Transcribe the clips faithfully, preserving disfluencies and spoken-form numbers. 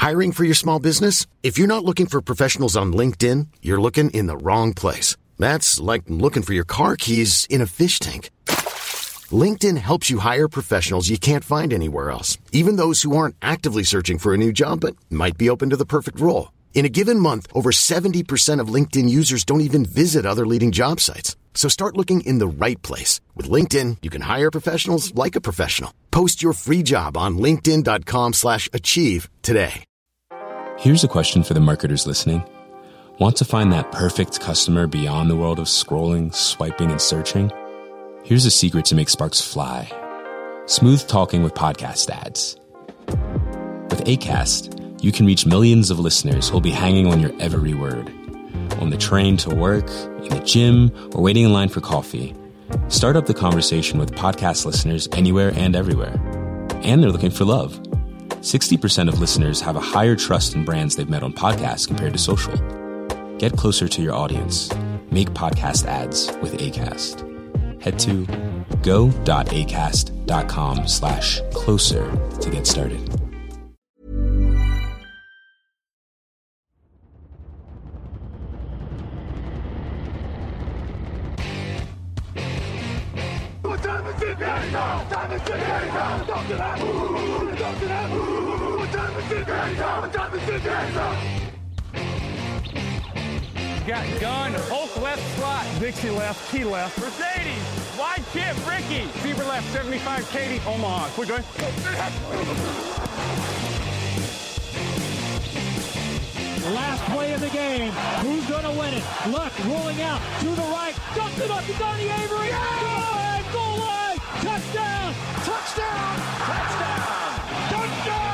Hiring for your small business? If you're not looking for professionals on LinkedIn, you're looking in the wrong place. That's like looking for your car keys in a fish tank. LinkedIn helps you hire professionals you can't find anywhere else, even those who aren't actively searching for a new job but might be open to the perfect role. In a given month, over seventy percent of LinkedIn users don't even visit other leading job sites. So start looking in the right place. With LinkedIn, you can hire professionals like a professional. Post your free job on linkedin.com slash achieve today. Here's a question for the marketers listening. Want to find that perfect customer beyond the world of scrolling, swiping, and searching? Here's a secret to make sparks fly. Smooth talking with podcast ads. With Acast, you can reach millions of listeners who'll be hanging on your every word. On the train to work, in the gym, or waiting in line for coffee. Start up the conversation with podcast listeners anywhere and everywhere. And they're looking for love. sixty percent of listeners have a higher trust in brands they've met on podcasts compared to social. Get closer to your audience. Make podcast ads with Acast. Head to go.acast.com slash closer to get started. Got gun, Hulk left slot, Dixie left, Key left, Mercedes, wide chip, Ricky, Fever left, seventy-five, Katie, Omaha. Quick going. Last play of the game. Who's going to win it? Luck rolling out to the right. Dumps it up to Donnie Avery. Yeah! Goal line, goal line. Touchdown, touchdown, touchdown, touchdown.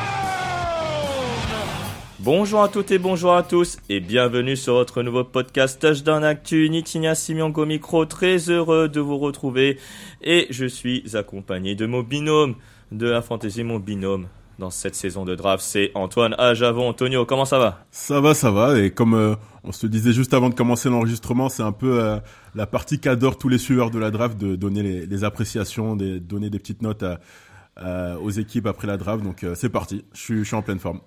Bonjour à toutes et bonjour à tous et bienvenue sur votre nouveau podcast Touchdown Actu. Nitinia Simeon au micro, très heureux de vous retrouver et je suis accompagné de mon binôme de la fantasy, mon binôme dans cette saison de draft, c'est Antoine Ajavon. Antonio, comment ça va? Ça va, ça va. Et comme euh, on se disait juste avant de commencer l'enregistrement, c'est un peu euh, la partie qu'adorent tous les suiveurs de la draft, de donner les, les appréciations, de donner des petites notes à, à, aux équipes après la draft. Donc euh, c'est parti, je suis, je suis en pleine forme.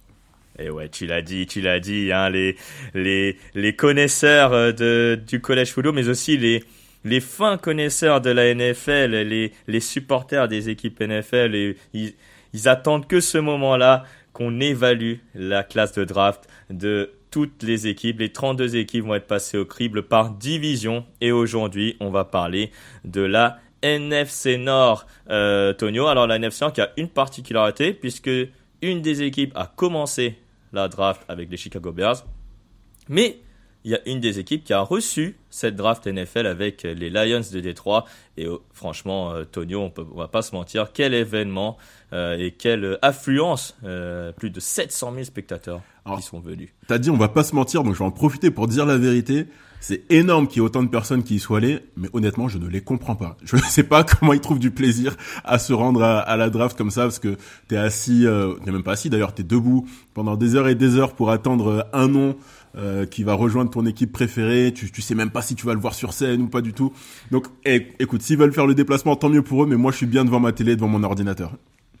Et ouais, tu l'as dit, tu l'as dit, hein, les, les, les connaisseurs de, du college football, mais aussi les, les fins connaisseurs de la N F L, les, les supporters des équipes N F L, et, ils, ils attendent que ce moment-là qu'on évalue la classe de draft de toutes les équipes. Les trente-deux équipes vont être passées au crible par division. Et aujourd'hui, on va parler de la N F C Nord, euh, Tonio. Alors la N F C Nord qui a une particularité puisque une des équipes a commencé la draft avec les Chicago Bears. Mais il y a une des équipes qui a reçu cette draft N F L avec les Lions de Détroit. Et euh, franchement, euh, Tonio, on peut, on va pas se mentir, quel événement euh, et quelle affluence. Euh, plus de sept cent mille spectateurs Alors, qui sont venus. T'as dit on va pas se mentir, donc je vais en profiter pour dire la vérité. C'est énorme qu'il y ait autant de personnes qui y soient allées, mais honnêtement, je ne les comprends pas. Je ne sais pas comment ils trouvent du plaisir à se rendre à, à la draft comme ça, parce que t'es assis, euh, t'es même pas assis d'ailleurs, t'es debout pendant des heures et des heures pour attendre un nom euh, qui va rejoindre ton équipe préférée. Tu, tu sais même pas si tu vas le voir sur scène ou pas du tout. Donc, eh, écoute, s'ils veulent faire le déplacement, tant mieux pour eux, mais moi, je suis bien devant ma télé, devant mon ordinateur.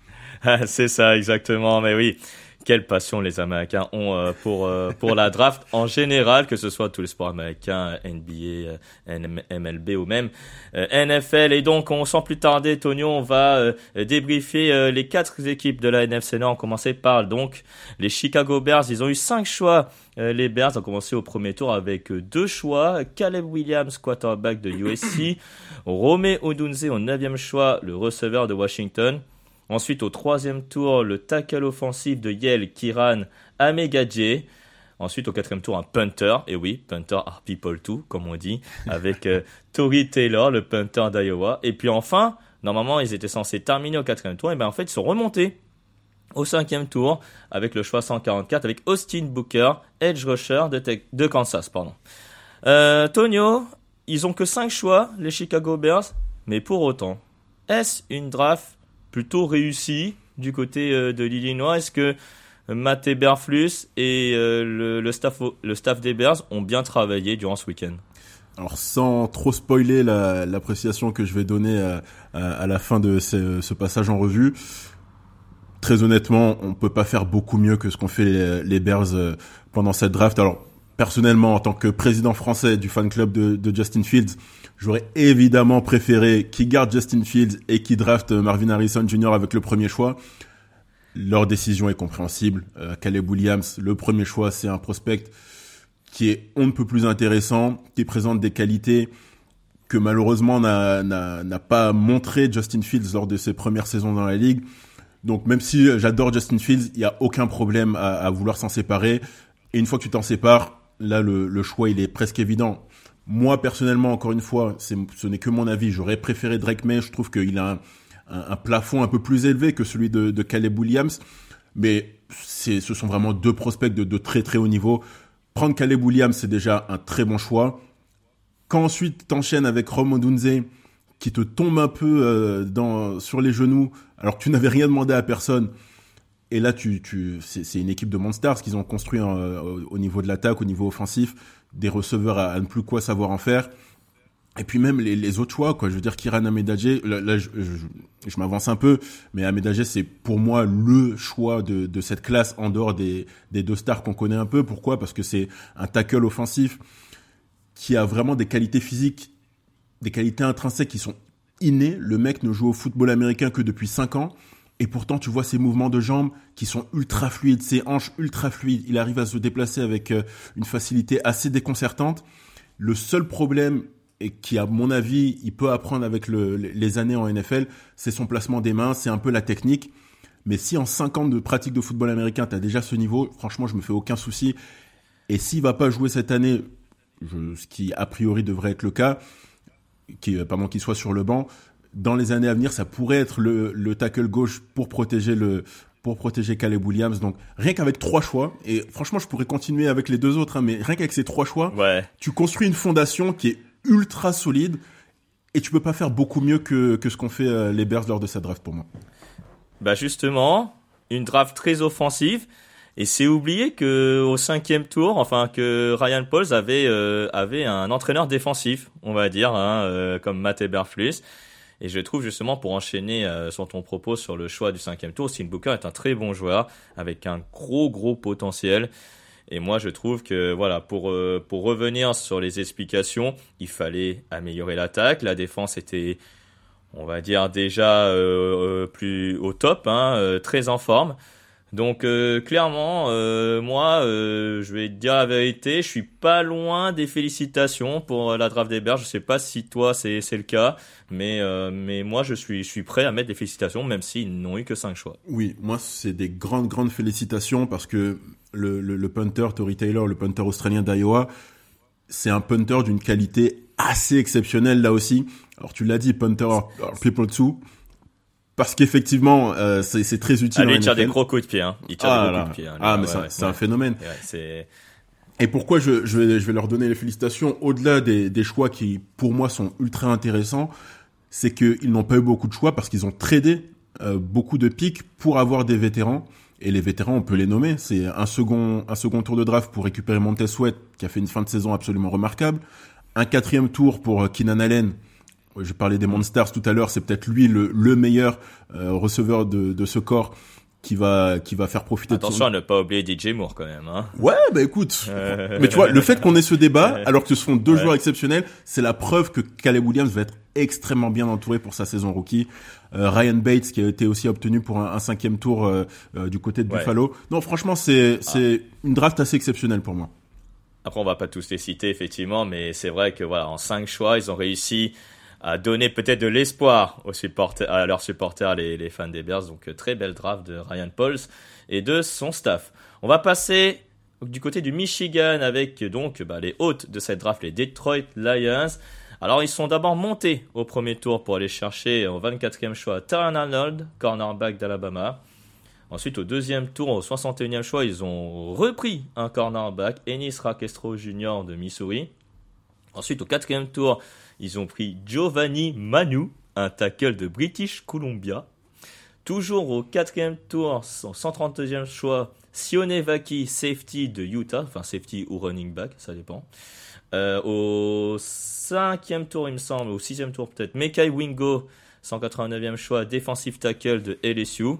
C'est ça, exactement, mais oui. Quelle passion les Américains ont euh, pour euh, pour la draft en général, que ce soit tous les sports américains, N B A, M L B ou même euh, N F L. Et donc, on sans plus tarder, Tonio, on va euh, débriefer euh, les quatre équipes de la N F C Nord. On commençait par donc les Chicago Bears. Ils ont eu cinq choix. Euh, les Bears ont commencé au premier tour avec euh, deux choix. Caleb Williams, quarterback de U S C. Rome Odunze au neuvième choix, le receveur de Washington. Ensuite, au troisième tour, le tackle offensif de Yale, Kiran Amegadje. Ensuite, au quatrième tour, un punter. Et oui, punter are people too, comme on dit, avec euh, Tory Taylor, le punter d'Iowa. Et puis enfin, normalement, ils étaient censés terminer au quatrième tour. Et bien en fait, ils sont remontés au cinquième tour avec le choix cent quarante-quatre, avec Austin Booker, edge rusher de, te- de Kansas. Pardon. Euh, Tonio, ils ont que cinq choix, les Chicago Bears. Mais pour autant, est-ce une draft plutôt réussi du côté euh, de l'Illinois? Est-ce que euh, Matt Eberflus et euh, le, le, staff, le staff des Bears ont bien travaillé durant ce week-end? Alors, sans trop spoiler la, l'appréciation que je vais donner à, à, à la fin de ce, ce passage en revue, très honnêtement, on peut pas faire beaucoup mieux que ce qu'ont fait les, les Bears euh, pendant cette draft. Alors, personnellement, en tant que président français du fan club de, de Justin Fields, j'aurais évidemment préféré qu'ils gardent Justin Fields et qu'ils draftent Marvin Harrison junior avec le premier choix. Leur décision est compréhensible. Euh, Caleb Williams, le premier choix, c'est un prospect qui est on ne peut plus intéressant, qui présente des qualités que malheureusement n'a, n'a, n'a pas montré Justin Fields lors de ses premières saisons dans la ligue. Donc même si j'adore Justin Fields, il n'y a aucun problème à, à vouloir s'en séparer. Et une fois que tu t'en sépares, là, le, le choix, il est presque évident. Moi, personnellement, encore une fois, c'est, ce n'est que mon avis. J'aurais préféré Drake May. Je trouve qu'il a un, un, un plafond un peu plus élevé que celui de, de Caleb Williams. Mais c'est, ce sont vraiment deux prospects de, de très, très haut niveau. Prendre Caleb Williams, c'est déjà un très bon choix. Quand ensuite, t'enchaînes avec Rome Odunze, qui te tombe un peu euh, dans, sur les genoux, alors que tu n'avais rien demandé à personne. Et là, tu, tu, c'est, c'est une équipe de monsters qu'ils ont construit en, au, au niveau de l'attaque, au niveau offensif, des receveurs à, à ne plus quoi savoir en faire. Et puis même les, les autres choix, quoi. Je veux dire, Kiran Amegadjie, là, là je, je, je m'avance un peu, mais Amegadjie, c'est pour moi le choix de, de cette classe en dehors des, des deux stars qu'on connaît un peu. Pourquoi ? Parce que c'est un tackle offensif qui a vraiment des qualités physiques, des qualités intrinsèques qui sont innées. Le mec ne joue au football américain que depuis cinq ans. Et pourtant, tu vois ses mouvements de jambes qui sont ultra fluides, ses hanches ultra fluides. Il arrive à se déplacer avec une facilité assez déconcertante. Le seul problème, et qui, à mon avis, il peut apprendre avec le, les années en N F L, c'est son placement des mains, c'est un peu la technique. Mais si en cinq ans de pratique de football américain, tu as déjà ce niveau, franchement, je me fais aucun souci. Et s'il va pas jouer cette année, je, ce qui a priori devrait être le cas, qui, pardon, qu'il soit sur le banc, dans les années à venir, ça pourrait être le, le tackle gauche pour protéger le, pour protéger Caleb Williams. Donc, rien qu'avec trois choix, et franchement, je pourrais continuer avec les deux autres, hein, mais rien qu'avec ces trois choix, ouais. Tu construis une fondation qui est ultra solide, et tu peux pas faire beaucoup mieux que, que ce qu'ont fait euh, les Bears lors de cette draft pour moi. Bah, justement, une draft très offensive, et c'est oublié que au cinquième tour, enfin, que Ryan Pauls avait, euh, avait un entraîneur défensif, on va dire, hein, euh, comme Matt Eberflus. Et je trouve justement, pour enchaîner euh, sur ton propos sur le choix du cinquième tour, Austin Booker est un très bon joueur avec un gros gros potentiel. Et moi, je trouve que voilà, pour euh, pour revenir sur les explications, il fallait améliorer l'attaque. La défense était, on va dire, déjà euh, plus au top, hein, euh, très en forme. Donc euh, clairement, euh, moi, euh, je vais te dire la vérité, je suis pas loin des félicitations pour la draft des Bears. Je sais pas si toi c'est c'est le cas, mais euh, mais moi je suis je suis prêt à mettre des félicitations, même s'ils n'ont eu que cinq choix. Oui, moi c'est des grandes grandes félicitations parce que le le, le punter Tory Taylor, le punter australien d'Iowa, c'est un punter d'une qualité assez exceptionnelle là aussi. Alors tu l'as dit, punter people two. Parce qu'effectivement, euh, c'est, c'est très utile. Ah, lui, en il tire N F L. des gros coups de pied, hein. Il tire ah, des gros là. coups de pied. Hein, ah, là, mais ouais, c'est, ouais, c'est ouais. un phénomène. Ouais, c'est... Et pourquoi je, je vais, je vais leur donner les félicitations au-delà des, des choix qui, pour moi, sont ultra intéressants, c'est qu'ils n'ont pas eu beaucoup de choix parce qu'ils ont tradé euh, beaucoup de picks pour avoir des vétérans. Et les vétérans, on peut les nommer. C'est un second, un second tour de draft pour récupérer Montez Sweat, qui a fait une fin de saison absolument remarquable. Un quatrième tour pour Keenan Allen. Je parlais des Monsters tout à l'heure, c'est peut-être lui le, le meilleur euh, receveur de, de ce corps qui va qui va faire profiter. Attention de son... à ne pas oublier D J Moore quand même. Hein. Ouais, bah écoute. Euh... Mais tu vois, le fait qu'on ait ce débat, alors que ce sont deux ouais. joueurs exceptionnels, c'est la preuve que Caleb Williams va être extrêmement bien entouré pour sa saison rookie. Euh, Ryan Bates qui a été aussi obtenu pour un, un cinquième tour euh, euh, du côté de ouais. Buffalo. Non, franchement, c'est c'est ah. une draft assez exceptionnelle pour moi. Après, on va pas tous les citer effectivement, mais c'est vrai que voilà, en cinq choix, ils ont réussi à donner peut-être de l'espoir aux supporters, à leurs supporters, les, les fans des Bears. Donc, très belle draft de Ryan Pauls et de son staff. On va passer du côté du Michigan avec donc bah, les hôtes de cette draft, les Detroit Lions. Alors, ils sont d'abord montés au premier tour pour aller chercher au vingt-quatrième choix Terran Arnold, cornerback d'Alabama. Ensuite, au deuxième tour, au soixante et unième choix, ils ont repris un cornerback, Ennis Rackestro junior de Missouri. Ensuite, au quatrième tour, ils ont pris Giovanni Manu, un tackle de British Columbia. Toujours au quatrième tour, son cent trente-deuxième choix, Sione Vaki, safety de Utah, enfin safety ou running back, ça dépend. Euh, au cinquième tour, il me semble, au sixième tour peut-être, Mekai Wingo, cent quatre-vingt-neuvième choix, defensive tackle de L S U.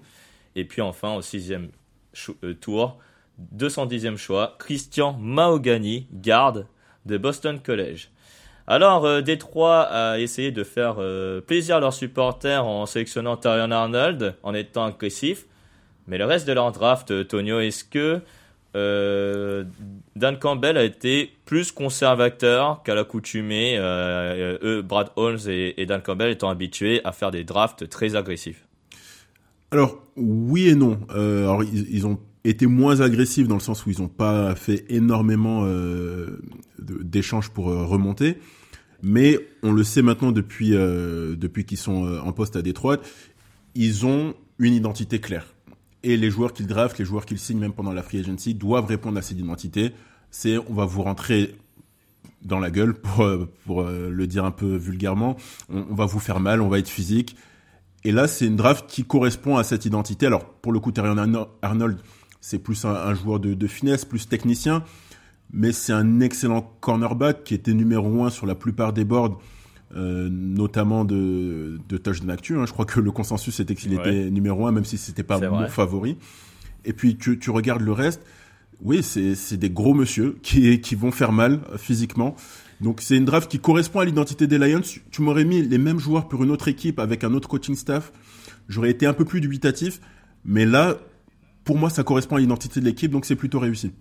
Et puis enfin, au sixième cho- euh, tour, deux cent dixième choix, Christian Mahogany, garde de Boston College. Alors, euh, Détroit a essayé de faire euh, plaisir à leurs supporters en sélectionnant Terrion Arnold, en étant agressif. Mais le reste de leur draft, Tonio, est-ce que euh, Dan Campbell a été plus conservateur qu'à l'accoutumée, euh, eux, Brad Holmes et, et Dan Campbell étant habitués à faire des drafts très agressifs? Alors, oui et non. Euh, alors, ils, ils ont été moins agressifs dans le sens où ils n'ont pas fait énormément euh, de, d'échanges pour euh, remonter. Mais on le sait maintenant depuis, euh, depuis qu'ils sont euh, en poste à Détroit, ils ont une identité claire. Et les joueurs qu'ils draftent, les joueurs qu'ils signent même pendant la free agency doivent répondre à cette identité. C'est on va vous rentrer dans la gueule, pour, pour le dire un peu vulgairement. On, on va vous faire mal, on va être physique. Et là, c'est une draft qui correspond à cette identité. Alors, pour le coup, Terrion Arnold, c'est plus un, un joueur de, de finesse, plus technicien. Mais c'est un excellent cornerback qui était numéro un sur la plupart des boards, euh, notamment de, de Touchdown Actu. Hein. Je crois que le consensus était qu'il ouais. était numéro un, même si c'était pas c'est mon vrai. favori. Et puis, tu, tu regardes le reste. Oui, c'est, c'est des gros monsieur qui, qui vont faire mal euh, physiquement. Donc, c'est une draft qui correspond à l'identité des Lions. Tu m'aurais mis les mêmes joueurs pour une autre équipe avec un autre coaching staff. J'aurais été un peu plus dubitatif. Mais là, pour moi, ça correspond à l'identité de l'équipe, donc c'est plutôt réussi.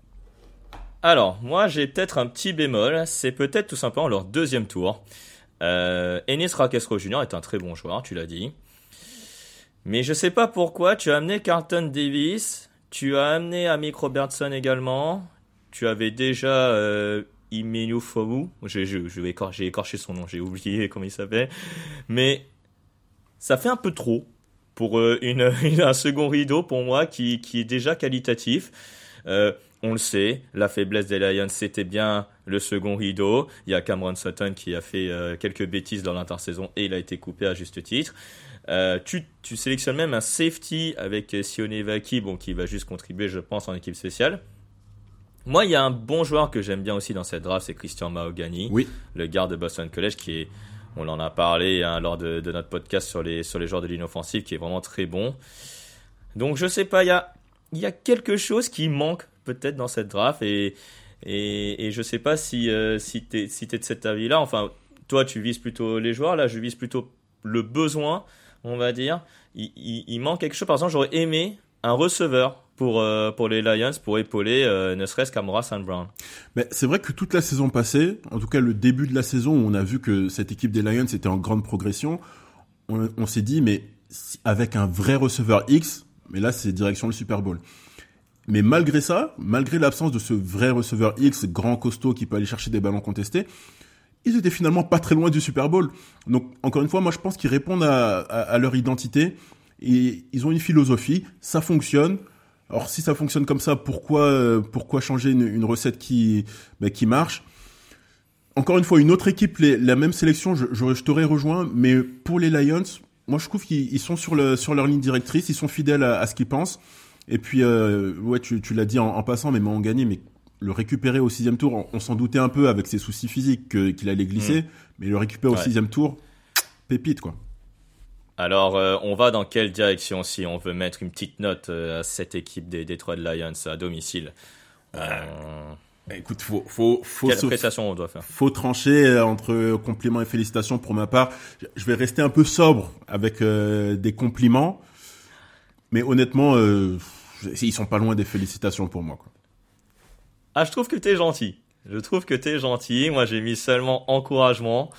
Alors, moi, j'ai peut-être un petit bémol. C'est peut-être tout simplement leur deuxième tour. Euh, Ennis Raquesco junior est un très bon joueur, tu l'as dit. Mais je sais pas pourquoi, tu as amené Carlton Davis, tu as amené Amik Robertson également, tu avais déjà euh, Imenu Fomu, j'ai, j'ai, j'ai, écorché, j'ai écorché son nom, j'ai oublié comment il s'appelle. Mais ça fait un peu trop pour euh, une, une, un second rideau pour moi qui, qui est déjà qualitatif. Euh, On le sait, la faiblesse des Lions, c'était bien le second rideau. Il y a Cameron Sutton qui a fait euh, quelques bêtises dans l'intersaison et il a été coupé à juste titre. Euh, tu, tu sélectionnes même un safety avec Sione Vaki, bon, qui va juste contribuer, je pense, en équipe spéciale. Moi, il y a un bon joueur que j'aime bien aussi dans cette draft, c'est Christian Mahogany, oui. le garde de Boston College, qui est, on en a parlé hein, lors de, de notre podcast sur les, sur les joueurs de ligne offensive, qui est vraiment très bon. Donc, je sais pas, il y a, il y a quelque chose qui manque peut-être dans cette draft et, et, et je sais pas si, euh, si tu es si t'es de cet avis-là. Enfin, toi, tu vises plutôt les joueurs. Là, je vise plutôt le besoin, on va dire. Il, il, il manque quelque chose. Par exemple, j'aurais aimé un receveur pour, euh, pour les Lions pour épauler euh, ne serait-ce qu'Amon-Ra Saint Brown. Mais c'est vrai que toute la saison passée, en tout cas le début de la saison où on a vu que cette équipe des Lions était en grande progression, on, on s'est dit, mais avec un vrai receveur X, mais là, c'est direction le Super Bowl. Mais malgré ça, malgré l'absence de ce vrai receveur X, grand costaud qui peut aller chercher des ballons contestés, ils étaient finalement pas très loin du Super Bowl. Donc, encore une fois, moi, je pense qu'ils répondent à, à, à leur identité et ils ont une philosophie. Ça fonctionne. Alors, si ça fonctionne comme ça, pourquoi, pourquoi changer une, une recette qui, bah, qui marche? Encore une fois, une autre équipe, les, la même sélection, je, je, je t'aurais rejoint, mais pour les Lions, moi, je trouve qu'ils ils sont sur, le, sur leur ligne directrice, ils sont fidèles à, à ce qu'ils pensent. Et puis, euh, ouais, tu, tu l'as dit en, en passant, mais m'ont gagné, mais le récupérer au sixième tour, on, on s'en doutait un peu avec ses soucis physiques que, qu'il allait glisser, mmh. mais le récupérer ouais. au sixième tour, pépite, quoi. Alors, euh, on va dans quelle direction si on veut mettre une petite note euh, à cette équipe des Detroit Lions à domicile? Euh... Euh... Écoute, faut, faut, faut, quelle appréciation on doit faire? Faut trancher entre compliments et félicitations pour ma part. Je vais rester un peu sobre avec euh, des compliments, mais honnêtement, euh, ils sont pas loin des félicitations pour moi, quoi. Ah, je trouve que t'es gentil. Je trouve que t'es gentil. Moi, j'ai mis seulement encouragement.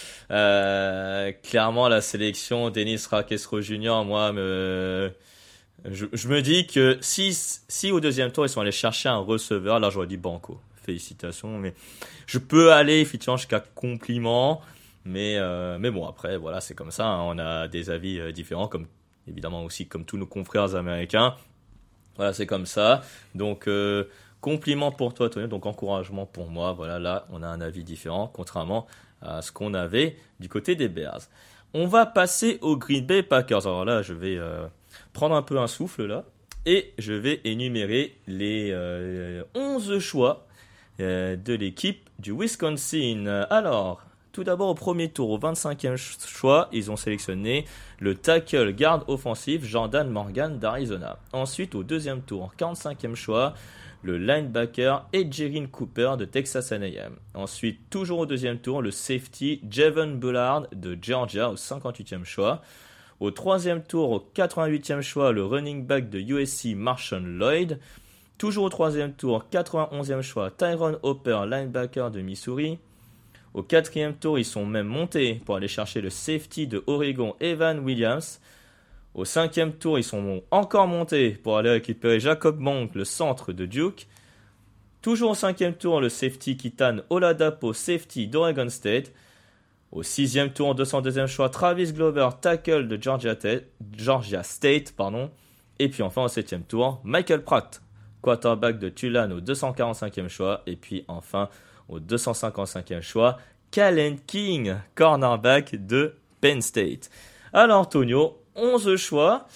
Euh, clairement, la sélection d'Ennis Raquesco junior, moi, me, je, je me dis que si, si au deuxième tour, ils sont allés chercher un receveur, là, j'aurais dit banco. Félicitations. Mais je peux aller, effectivement, jusqu'à compliment. Mais, euh, mais bon, après, voilà, c'est comme ça. Hein. On a des avis euh, différents, comme, évidemment aussi, comme tous nos confrères américains. Voilà, c'est comme ça. Donc, euh, compliment pour toi, Tony. Donc, encouragement pour moi. Voilà, là, on a un avis différent, contrairement à ce qu'on avait du côté des Bears. On va passer aux Green Bay Packers. Alors là, je vais euh, prendre un peu un souffle, là. Et je vais énumérer les euh, onze choix euh, de l'équipe du Wisconsin. Alors, Tout d'abord, au premier tour, au vingt-cinquième choix, ils ont sélectionné le tackle garde offensif Jordan Morgan d'Arizona. Ensuite, au deuxième tour, quarante-cinquième choix, le linebacker Edgerrin Cooper de Texas A and M. Ensuite, toujours au deuxième tour, le safety Javon Bullard de Georgia au cinquante-huitième choix. Au troisième tour, au quatre-vingt-huitième choix, le running back de U S C Marshawn Lloyd. Toujours au troisième tour, quatre-vingt-onzième choix, Tyrone Hopper, linebacker de Missouri. Au quatrième tour, ils sont même montés pour aller chercher le safety de Oregon, Evan Williams. Au cinquième tour, ils sont encore montés pour aller récupérer Jacob Monk, le centre de Duke. Toujours au cinquième tour, le safety Kitan Oladapo, safety d'Oregon State. Au sixième tour, deux cent deuxième choix, Travis Glover, tackle de Georgia, Te- Georgia State. Pardon. Et puis enfin, au septième tour, Michael Pratt, quarterback de Tulane au deux cent quarante-cinquième choix. Et puis enfin, au deux cent cinquante-cinquième choix, Kalen King, cornerback de Penn State. Alors, Tonio, onze choix,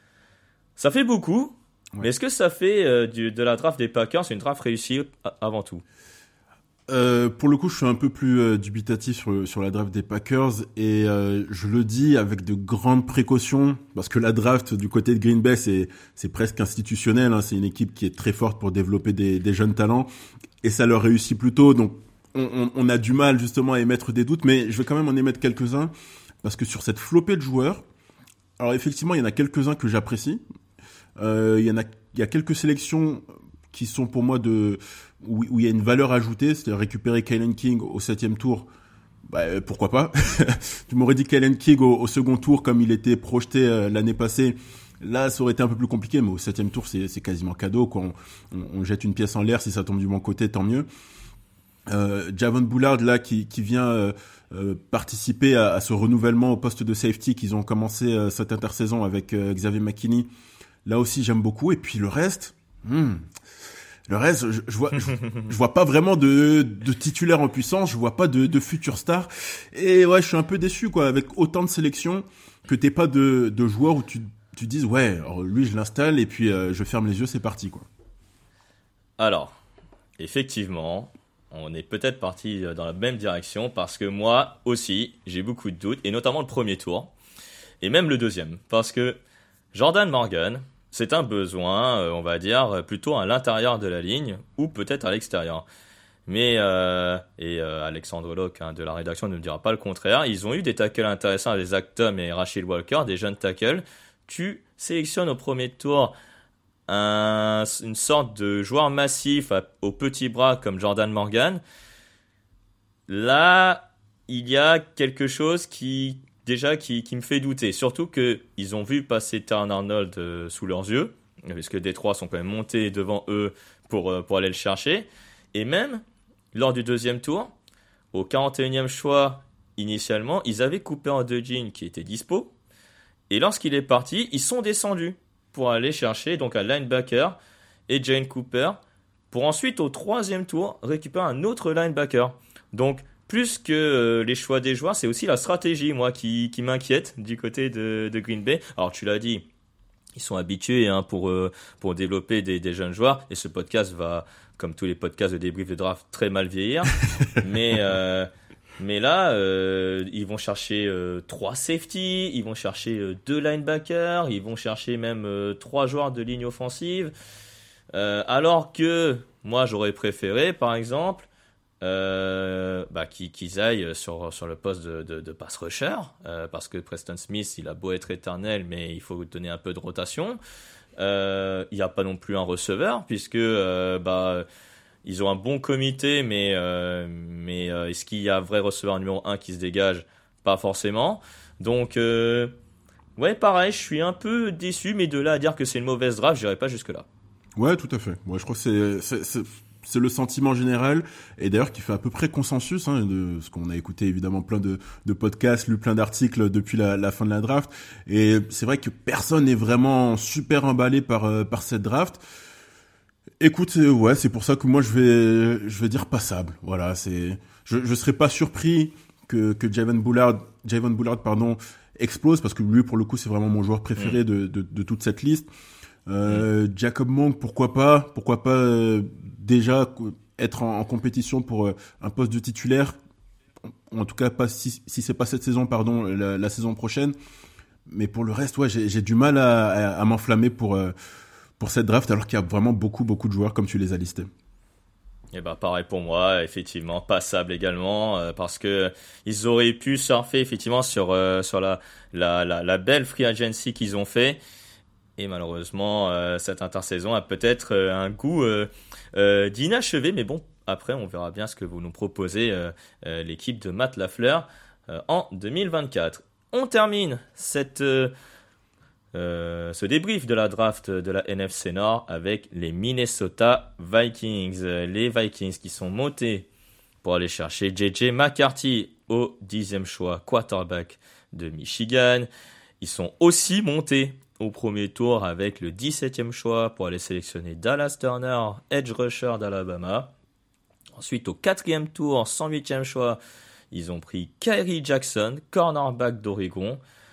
ça fait beaucoup, ouais. Mais est-ce que ça fait euh, du, de la draft des Packers une draft réussie a- avant tout? Euh, pour le coup, je suis un peu plus euh, dubitatif sur, sur la draft des Packers et euh, je le dis avec de grandes précautions parce que la draft du côté de Green Bay, c'est, c'est presque institutionnel. Hein, c'est une équipe qui est très forte pour développer des, des jeunes talents et ça leur réussit plutôt. Donc, on, on, on a du mal justement à émettre des doutes, mais je vais quand même en émettre quelques-uns parce que sur cette flopée de joueurs, alors effectivement, il y en a quelques-uns que j'apprécie. Euh, il y en a, il y a quelques sélections qui sont pour moi de où, où il y a une valeur ajoutée, c'est-à-dire récupérer Kalen King au septième tour, bah, pourquoi pas. Tu m'aurais dit Kalen King au, au second tour comme il était projeté euh, l'année passée, là ça aurait été un peu plus compliqué, mais au septième tour c'est, c'est quasiment cadeau, quoi. On, on, on jette une pièce en l'air, si ça tombe du bon côté tant mieux. Euh, Javon Bullard là qui, qui vient euh, euh, participer à, à ce renouvellement au poste de safety qu'ils ont commencé euh, cette intersaison avec euh, Xavier McKinney, là aussi j'aime beaucoup. Et puis le reste, hmm, le reste, je, je vois, je, je vois pas vraiment de, de titulaire en puissance, je vois pas de, de futur star. Et ouais, je suis un peu déçu, quoi, avec autant de sélections, que t'aies pas de, de joueurs où tu, tu dises, ouais, alors lui je l'installe et puis euh, je ferme les yeux, c'est parti, quoi. Alors, effectivement, on est peut-être parti dans la même direction parce que moi aussi, j'ai beaucoup de doutes, et notamment le premier tour, et même le deuxième, parce que Jordan Morgan, c'est un besoin, euh, on va dire, plutôt à l'intérieur de la ligne ou peut-être à l'extérieur. Mais, euh, et euh, Alexandre Locke hein, de la rédaction ne me dira pas le contraire, ils ont eu des tackles intéressants avec Zach Tom et Rachid Walker, des jeunes tackles. Tu sélectionnes au premier tour un, une sorte de joueur massif à, aux petits bras comme Jordan Morgan. Là, il y a quelque chose qui... déjà qui, qui me fait douter, surtout qu'ils ont vu passer Terran Arnold euh, sous leurs yeux, parce que Détroit sont quand même montés devant eux pour, euh, pour aller le chercher, et même lors du deuxième tour, au quarante et unième choix initialement, ils avaient Cooper DeJean qui était dispo, et lorsqu'il est parti, ils sont descendus pour aller chercher donc un linebacker et Jane Cooper, pour ensuite au troisième tour récupérer un autre linebacker. Donc plus que euh, les choix des joueurs, c'est aussi la stratégie, moi, qui, qui m'inquiète du côté de, de Green Bay. Alors, tu l'as dit, ils sont habitués hein, pour, euh, pour développer des, des jeunes joueurs. Et ce podcast va, comme tous les podcasts de débrief de draft, très mal vieillir. mais, euh, mais là, euh, ils vont chercher euh, trois safety, ils vont chercher euh, deux linebackers, ils vont chercher même euh, trois joueurs de ligne offensive. Euh, alors que moi, j'aurais préféré, par exemple, Euh, bah, qu'ils, qu'ils aillent sur, sur le poste de, de, de pass rusher euh, parce que Preston Smith il a beau être éternel mais il faut donner un peu de rotation. Euh, il n'y a pas non plus un receveur puisque euh, bah, ils ont un bon comité mais, euh, mais euh, est-ce qu'il y a un vrai receveur numéro un qui se dégage? Pas forcément. Donc euh, ouais pareil, je suis un peu déçu, mais de là à dire que c'est une mauvaise draft, j'irai pas jusque là. Ouais, tout à fait. Moi, je crois que c'est, c'est, c'est... c'est le sentiment général, et d'ailleurs qui fait à peu près consensus, hein, de ce qu'on a écouté évidemment plein de, de podcasts, lu plein d'articles depuis la, la fin de la draft, et c'est vrai que personne n'est vraiment super emballé par euh, par cette draft. Écoute, euh, ouais, c'est pour ça que moi je vais je vais dire passable. Voilà, c'est je je serais pas surpris que que Javon Bullard, Javon Bullard pardon, explose parce que lui pour le coup c'est vraiment mon joueur préféré mmh. de, de de toute cette liste. Euh, mmh. Jacob Monk, pourquoi pas, pourquoi pas euh, déjà être en, en compétition pour euh, un poste de titulaire. en tout cas pas si, si c'est pas cette saison, pardon, la, la saison prochaine. Mais pour le reste, ouais, j'ai, j'ai du mal à, à, à m'enflammer pour euh, pour cette draft, alors qu'il y a vraiment beaucoup beaucoup de joueurs comme tu les as listés. Et ben pareil pour moi, effectivement, passable également, euh, parce que ils auraient pu surfer effectivement sur euh, sur la, la la la belle free agency qu'ils ont fait. Et malheureusement, euh, cette intersaison a peut-être euh, un goût euh, euh, d'inachevé, mais bon, après on verra bien ce que vous nous proposez, euh, euh, l'équipe de Matt Lafleur euh, en deux mille vingt-quatre. On termine cette euh, Euh, ce débrief de la draft de la N F C Nord avec les Minnesota Vikings. Les Vikings qui sont montés pour aller chercher J J McCarthy au dixième choix, quarterback de Michigan. Ils sont aussi montés au premier tour avec le dix-septième choix pour aller sélectionner Dallas Turner, edge rusher d'Alabama. Ensuite, au quatrième tour, cent huitième choix, ils ont pris Kyrie Jackson, cornerback d'Oregon.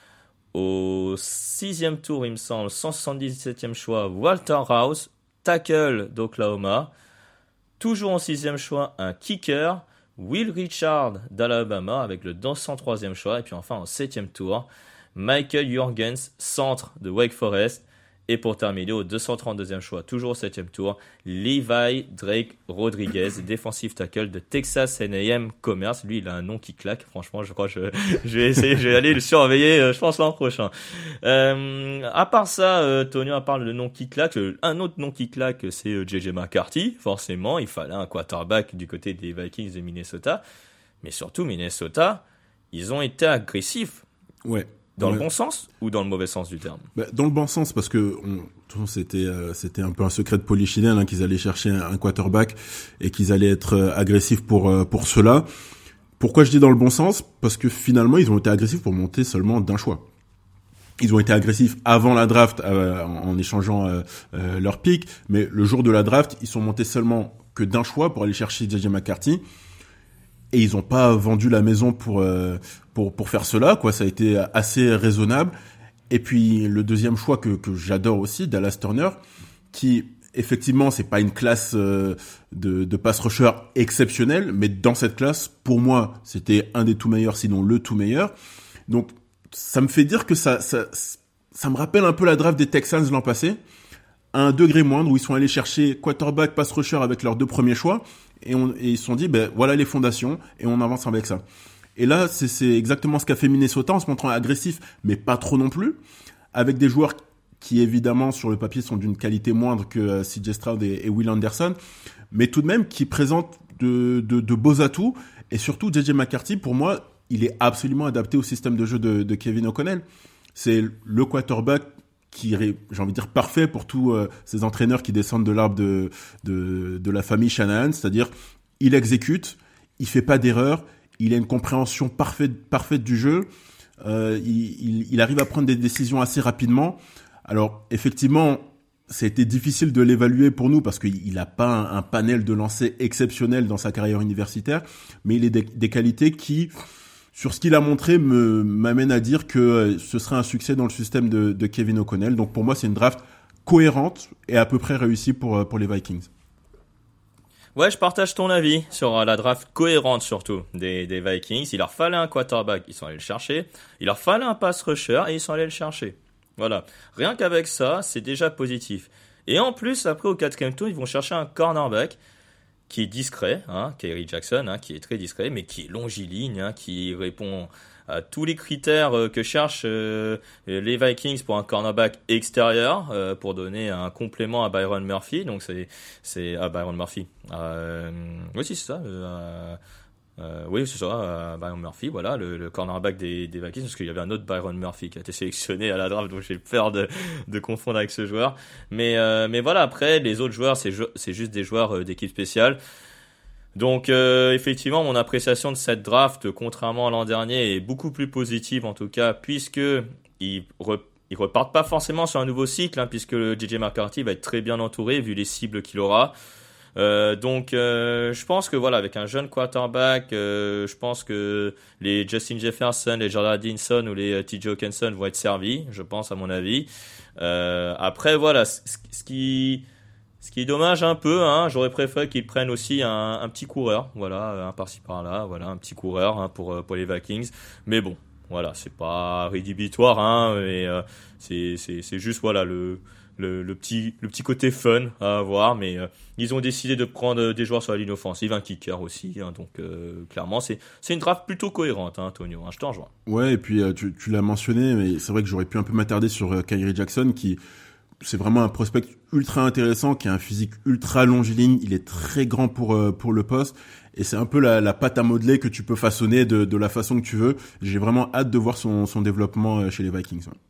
Au sixième tour, il me semble, cent soixante-dix-septième choix, Walter Rouse, tackle d'Oklahoma. Toujours au sixième choix, un kicker, Will Richard d'Alabama avec le deux cent troisième choix. Et puis enfin, au septième tour, Michael Jurgens, centre de Wake Forest. Et pour terminer, au deux cent trente-deuxième choix, toujours au septième tour, Levi Drake Rodriguez, défensif tackle de Texas A and M Commerce. Lui, il a un nom qui claque. Franchement, je crois que je, je vais essayer, je vais aller le surveiller, euh, je pense, l'an prochain. Euh, à part ça, euh, Tonio, à part le nom qui claque, euh, un autre nom qui claque, c'est euh, J J McCarthy. Forcément, il fallait un quarterback du côté des Vikings de Minnesota. Mais surtout, Minnesota, ils ont été agressifs. Ouais. Dans ouais. le bon sens ou dans le mauvais sens du terme? Bah, dans le bon sens, parce que on, c'était euh, c'était un peu un secret de polichinelle hein, qu'ils allaient chercher un, un quarterback et qu'ils allaient être euh, agressifs pour euh, pour cela. Pourquoi je dis dans le bon sens? Parce que finalement, ils ont été agressifs pour monter seulement d'un choix. Ils ont été agressifs avant la draft euh, en, en échangeant euh, euh, leur pick, mais le jour de la draft, ils sont montés seulement que d'un choix pour aller chercher J J McCarthy. Et ils ont pas vendu la maison pour euh, pour pour faire cela, quoi. Ça a été assez raisonnable. Et puis le deuxième choix que que j'adore aussi, Dallas Turner, qui effectivement c'est pas une classe euh, de de pass rusher exceptionnelle, mais dans cette classe, pour moi, c'était un des tout meilleurs, sinon le tout meilleur. Donc ça me fait dire que ça ça ça me rappelle un peu la draft des Texans l'an passé, à un degré moindre où ils sont allés chercher quarterback, pass rusher avec leurs deux premiers choix. Et, on, et ils se sont dit, ben voilà les fondations, et on avance avec ça. Et là, c'est, c'est exactement ce qu'a fait Minnesota en se montrant agressif, mais pas trop non plus, avec des joueurs qui évidemment sur le papier sont d'une qualité moindre que euh, C J Stroud et, et Will Anderson, mais tout de même qui présentent de, de, de beaux atouts. Et surtout, J J McCarthy, pour moi, il est absolument adapté au système de jeu de, de Kevin O'Connell. C'est le quarterback qui est, j'ai envie de dire, parfait pour tous euh, ces entraîneurs qui descendent de l'arbre de, de, de la famille Shanahan, c'est-à-dire il exécute, il fait pas d'erreur, il a une compréhension parfaite, parfaite du jeu, euh, il, il, il arrive à prendre des décisions assez rapidement. Alors effectivement, ça a été difficile de l'évaluer pour nous parce qu'il n'a pas un, un panel de lancers exceptionnel dans sa carrière universitaire, mais il a des, des qualités qui, sur ce qu'il a montré, me m'amène à dire que ce serait un succès dans le système de, de Kevin O'Connell. Donc pour moi, c'est une draft cohérente et à peu près réussie pour pour les Vikings. Ouais, je partage ton avis sur la draft cohérente surtout des, des Vikings. Il leur fallait un quarterback, ils sont allés le chercher. Il leur fallait un pass rusher et ils sont allés le chercher. Voilà. Rien qu'avec ça, c'est déjà positif. Et en plus, après au quatrième tour, ils vont chercher un cornerback qui est discret, hein, Kyrie Jackson, hein, qui est très discret, mais qui est longiligne, hein, qui répond à tous les critères euh, que cherchent euh, les Vikings pour un cornerback extérieur, euh, pour donner un complément à Byron Murphy. Donc c'est c'est à Byron Murphy. Euh, oui, c'est ça. Euh, euh, oui, c'est ça. Euh, Byron Murphy, voilà, le, le cornerback des, des Vikings, parce qu'il y avait un autre Byron Murphy qui a été sélectionné à la draft, donc j'ai peur de, de confondre avec ce joueur. Mais euh, mais voilà, après les autres joueurs, c'est c'est juste des joueurs d'équipe spéciale. Donc euh, effectivement, mon appréciation de cette draft, contrairement à l'an dernier, est beaucoup plus positive en tout cas, puisque ils, re, ils repartent pas forcément sur un nouveau cycle, hein, puisque le J J McCarthy va être très bien entouré vu les cibles qu'il aura. Euh, donc euh, je pense que voilà, avec un jeune quarterback, euh, je pense que les Justin Jefferson, les Jordan Addison ou les T J Hawkinson vont être servis, je pense à mon avis. Euh, après voilà, ce, ce qui Ce qui est dommage un peu, hein, j'aurais préféré qu'ils prennent aussi un, un petit coureur, voilà, un par-ci par-là, voilà, un petit coureur hein, pour pour les Vikings. Mais bon, voilà, c'est pas rédhibitoire, hein, et euh, c'est c'est c'est juste voilà le Le, le petit le petit côté fun à avoir, mais euh, ils ont décidé de prendre des joueurs sur la ligne offensive, un kicker aussi, hein, donc euh, clairement c'est c'est une draft plutôt cohérente, hein, Antonio, hein, je t'en rejoins. Ouais, et puis euh, tu tu l'as mentionné, mais c'est vrai que j'aurais pu un peu m'attarder sur euh, Kyrie Jackson, qui c'est vraiment un prospect ultra intéressant, qui a un physique ultra longiligne, il est très grand pour euh, pour le poste, et c'est un peu la, la pâte à modeler que tu peux façonner de de la façon que tu veux. J'ai vraiment hâte de voir son son développement chez les Vikings. Ouais.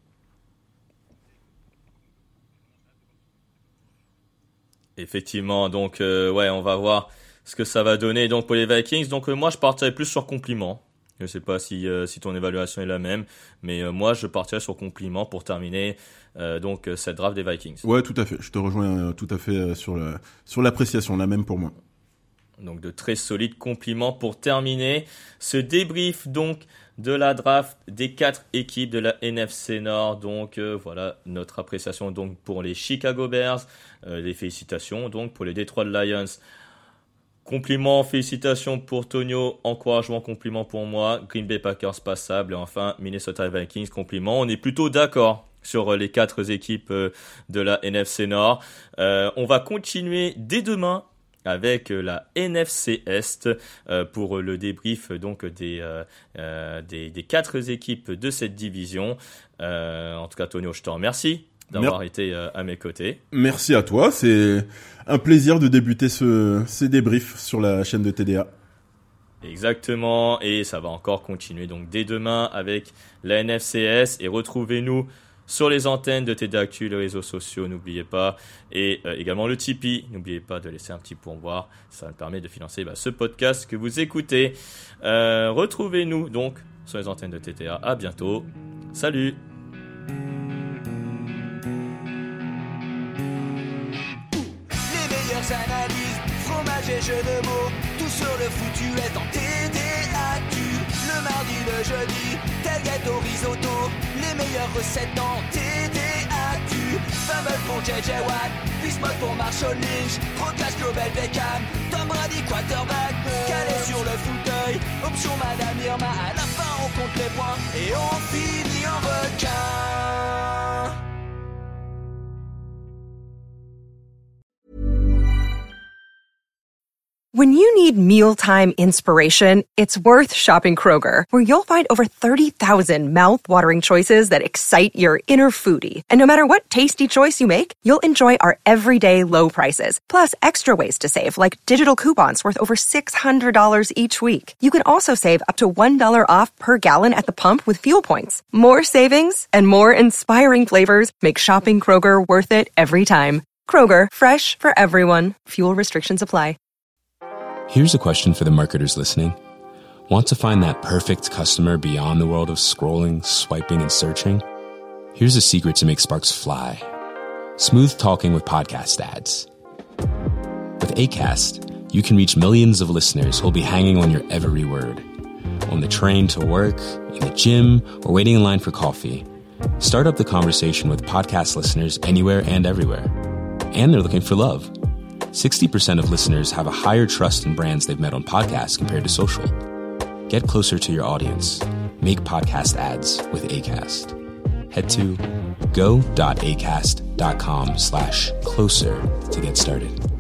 Effectivement, donc euh, ouais, on va voir ce que ça va donner donc pour les Vikings. Donc euh, moi je partirais plus sur compliment. Je sais pas si euh, si ton évaluation est la même, mais euh, moi je partirais sur compliment pour terminer euh, donc euh, cette draft des Vikings. Ouais, tout à fait. Je te rejoins euh, tout à fait euh, sur le sur l'appréciation, la même pour moi. Donc de très solides compliments pour terminer ce débrief donc de la draft des quatre équipes de la N F C Nord. Donc euh, voilà notre appréciation donc pour les Chicago Bears, euh, les félicitations donc pour les Detroit Lions. Compliments, félicitations pour Tonio, encouragement, compliments pour moi, Green Bay Packers passable et enfin Minnesota Vikings, compliments. On est plutôt d'accord sur les quatre équipes de la N F C Nord. Euh, on va continuer dès demain avec la N F C Est euh, pour le débrief donc des, euh, euh, des des quatre équipes de cette division. Euh, en tout cas, Tonio, je te remercie d'avoir Mer- été euh, à mes côtés. Merci à toi, c'est un plaisir de débuter ce ces débriefs sur la chaîne de T D A. Exactement, et ça va encore continuer donc dès demain avec la N F C S, et retrouvez-nous sur les antennes de T D Actu, les réseaux sociaux, n'oubliez pas, et euh, également le Tipeee, n'oubliez pas de laisser un petit pourboire, ça me permet de financer bah, ce podcast que vous écoutez. Euh, retrouvez-nous donc sur les antennes de T T A, à bientôt, salut. Les meilleures analyses, fromage et jeux de mots, tout sur le foutu est en T D Actu. Le mardi, le jeudi, tailgate au risotto, les meilleures recettes en T D Actu. Fumble pour J J Watt, Bismuth pour Marshall Lynch, Rocklash Global Beckham, Tom Brady quarterback, calé sur le fauteuil, option Madame Irma, à la fin on compte les points et on finit en requin. When you need mealtime inspiration, it's worth shopping Kroger, where you'll find over thirty thousand mouth-watering choices that excite your inner foodie. And no matter what tasty choice you make, you'll enjoy our everyday low prices, plus extra ways to save, like digital coupons worth over six hundred dollars each week. You can also save up to one dollar off per gallon at the pump with fuel points. More savings and more inspiring flavors make shopping Kroger worth it every time. Kroger, fresh for everyone. Fuel restrictions apply. Here's a question for the marketers listening. Want to find that perfect customer beyond the world of scrolling, swiping, and searching? Here's a secret to make sparks fly. Smooth talking with podcast ads. With Acast, you can reach millions of listeners who'll be hanging on your every word. On the train to work, in the gym, or waiting in line for coffee. Start up the conversation with podcast listeners anywhere and everywhere. And they're looking for love. sixty percent of listeners have a higher trust in brands they've met on podcasts compared to social. Get closer to your audience. Make podcast ads with Acast. Head to go.acast.com slash closer to get started.